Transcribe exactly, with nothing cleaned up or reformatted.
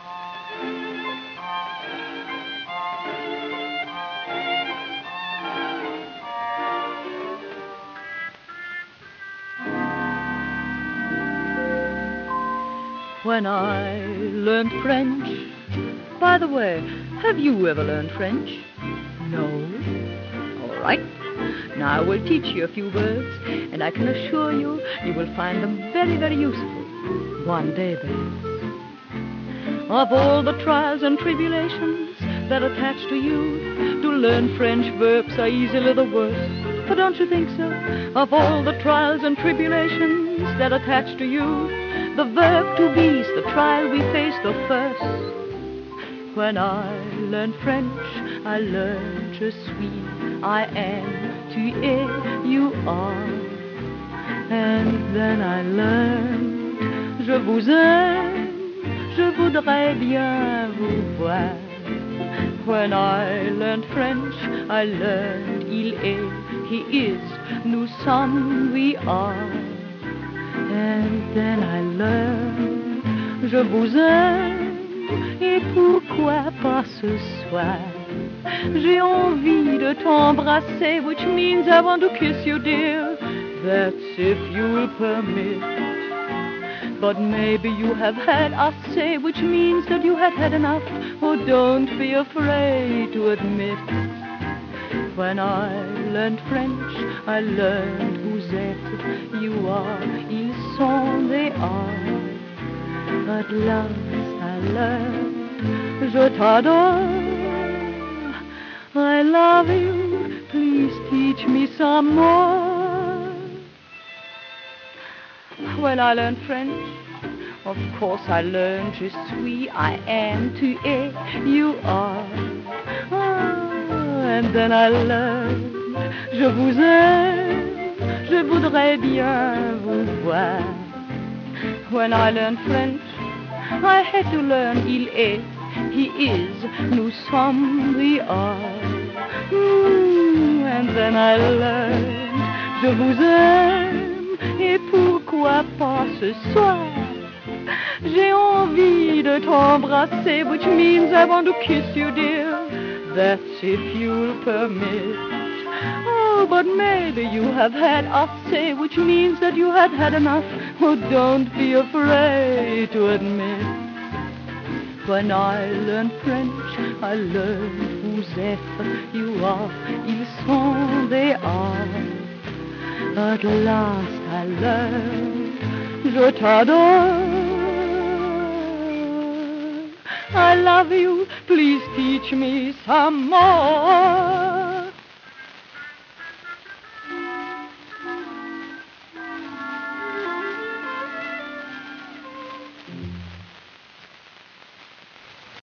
When I learned French. By the way, have you ever learned French? No? All right. Now I will teach you a few words, and I can assure you, you will find them very, very useful. One day, babes. Of all the trials and tribulations that attach to you, to learn French verbs are easily the worst. But don't you think so? Of all the trials and tribulations that attach to you, the verb to be's the trial we face the first. When I learned French, I learned je suis, I am, tu es, you are. And then I learned je vous aime, je voudrais bien vous voir. When I learned French, I learned il est, he is, nous sommes, we are. And then I learned je vous aime, et pourquoi pas ce soir? J'ai envie de t'embrasser, which means I want to kiss you, dear. That's if you'll permit. But maybe you have had assez, which means that you have had enough. Oh, don't be afraid to admit. When I learned French, I learned vous êtes, you are, ils sont, they are. At last I learned, je t'adore, I love you, please teach me some more. When I learned French, of course I learned je suis, I am, tu es, you are. Ah, and then I learned je vous aime, je voudrais bien vous voir. When I learned French, I had to learn il est, he is, nous sommes, we are. Mm, and then I learned je vous aime, et pourquoi pas ce soir? J'ai envie de t'embrasser, which means I want to kiss you, dear. That's if you'll permit. Oh, but maybe you have had assez, which means that you had had enough. Oh, don't be afraid to admit. When I learned French, I learned vous êtes, you are, ils sont, they are. At last I learned je t'adore, I love you, please teach me some more.